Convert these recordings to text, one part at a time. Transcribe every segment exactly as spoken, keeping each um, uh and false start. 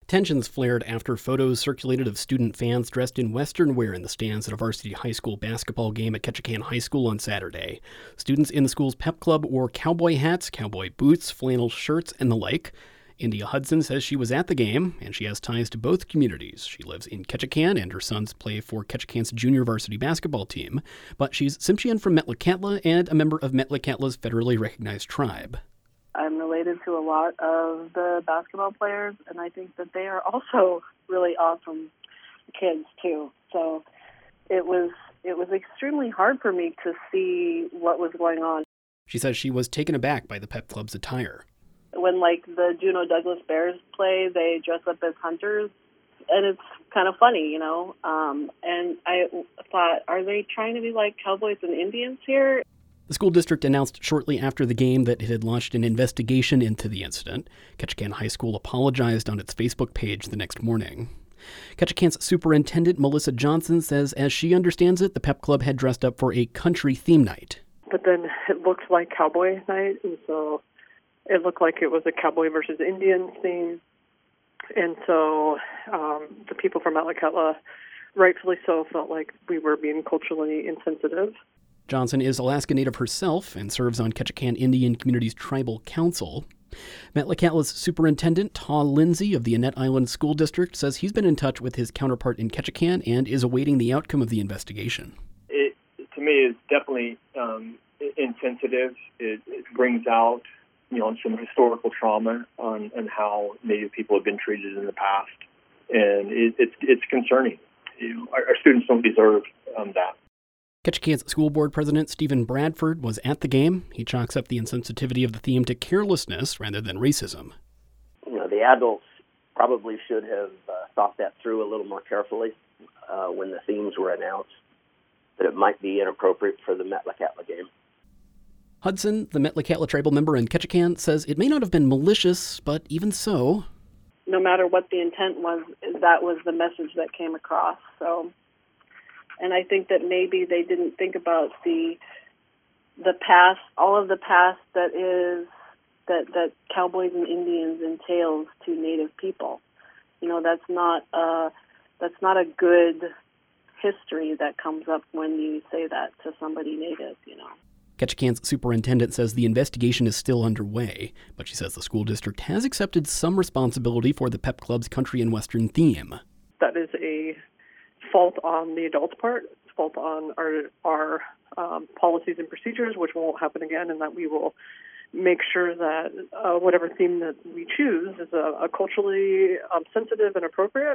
Tensions flared after photos circulated of student fans dressed in Western wear in the stands at a varsity high school basketball game at Ketchikan High School on Saturday. Students in the school's pep club wore cowboy hats, cowboy boots, flannel shirts, and the like. India Hudson says she was at the game, and she has ties to both communities. She lives in Ketchikan, and her sons play for Ketchikan's junior varsity basketball team. But she's Tsimshian from Metlakatla and a member of Metlakatla's federally recognized tribe. I'm related to a lot of the basketball players, and I think that they are also really awesome kids, too. So it was it was extremely hard for me to see what was going on. She says she was taken aback by the Pep Club's attire. When, like, the Juneau Douglas Bears play, they dress up as hunters, and it's kind of funny, you know. Um, and I thought, are they trying to be like cowboys and Indians here? The school district announced shortly after the game that it had launched an investigation into the incident. Ketchikan High School apologized on its Facebook page the next morning. Ketchikan's superintendent, Melissa Johnson, says as she understands it, the Pep Club had dressed up for a country theme night. But then it looked like cowboy night, and so it looked like it was a cowboy versus Indian theme. And so um, the people from Metlakatla, rightfully so, felt like we were being culturally insensitive. Johnson is Alaska Native herself and serves on Ketchikan Indian Community's Tribal Council. Metlakatla's superintendent, Taw Lindsay of the Annette Island School District, says he's been in touch with his counterpart in Ketchikan and is awaiting the outcome of the investigation. It, to me, is definitely um, insensitive. It, it brings out, you know, some historical trauma on, on how Native people have been treated in the past, and it, it's it's concerning. You know, our, our students don't deserve um, that. Ketchikan's school board president, Stephen Bradford, was at the game. He chalks up the insensitivity of the theme to carelessness rather than racism. You know, the adults probably should have uh, thought that through a little more carefully uh, when the themes were announced, that it might be inappropriate for the Metlakatla game. Hudson, the Metlakatla tribal member in Ketchikan, says it may not have been malicious, but even so, no matter what the intent was, that was the message that came across. So, and I think that maybe they didn't think about the the past, all of the past that is that that cowboys and Indians entails to Native people. You know, that's not a that's not a good history that comes up when you say that to somebody Native. You know. Ketchikan's superintendent says the investigation is still underway, but she says the school district has accepted some responsibility for the Pep Club's country and Western theme. That is a fault on the adults' part. It's fault on our our um, policies and procedures, which won't happen again, and that we will make sure that uh, whatever theme that we choose is a, a culturally um, sensitive and appropriate.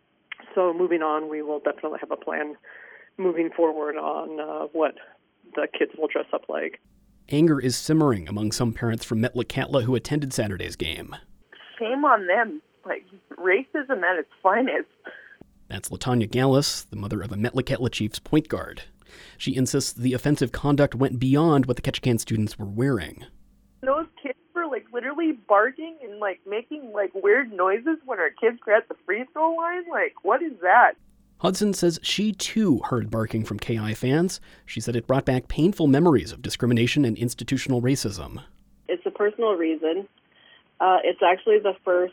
So moving on, we will definitely have a plan moving forward on uh, what the kids will dress up like. Anger is simmering among some parents from Metlakatla who attended Saturday's game. Shame on them. Like, racism at its finest. That's LaTanya Gallus, the mother of a Metlakatla Chiefs point guard. She insists the offensive conduct went beyond what the Ketchikan students were wearing. Those kids were, like, literally barking and, like, making, like, weird noises when our kids were at the free throw line. Like, what is that? Hudson says she, too, heard barking from K I fans. She said it brought back painful memories of discrimination and institutional racism. It's a personal reason. Uh, it's actually the first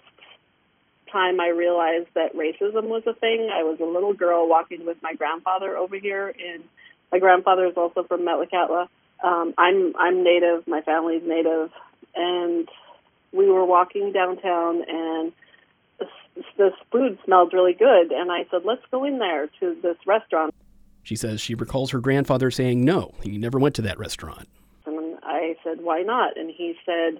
time I realized that racism was a thing. I was a little girl walking with my grandfather over here, and my grandfather is also from Metlakatla. Um, I'm I'm Native. My family's Native, and we were walking downtown, and this, this food smelled really good, and I said, let's go in there to this restaurant. She says she recalls her grandfather saying no, he never went to that restaurant. And I said, why not? And he said,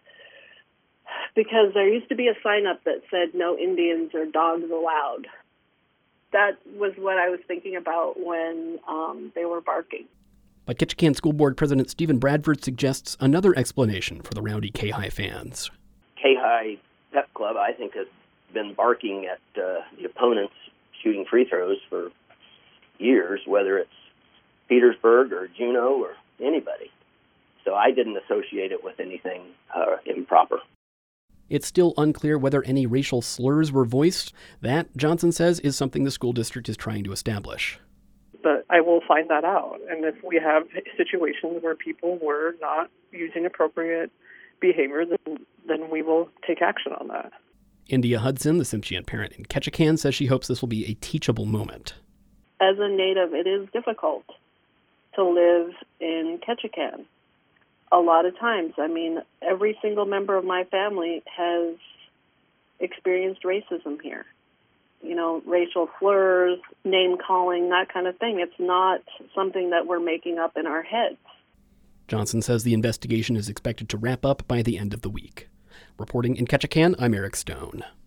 because there used to be a sign up that said no Indians or dogs allowed. That was what I was thinking about when um, they were barking. But Ketchikan School Board President Stephen Bradford suggests another explanation for the rowdy K-High fans. K-High Pep Club, I think, has been barking at uh, the opponents shooting free throws for years, whether it's Petersburg or Juneau or anybody. So I didn't associate it with anything uh, improper. It's still unclear whether any racial slurs were voiced. That, Johnson says, is something the school district is trying to establish. But I will find that out. And if we have situations where people were not using appropriate behavior, then, then we will take action on that. India Hudson, the sentient parent in Ketchikan, says she hopes this will be a teachable moment. As a native, it is difficult to live in Ketchikan. A lot of times, I mean, every single member of my family has experienced racism here. You know, racial slurs, name-calling, that kind of thing. It's not something that we're making up in our heads. Johnson says the investigation is expected to wrap up by the end of the week. Reporting in Ketchikan, I'm Eric Stone.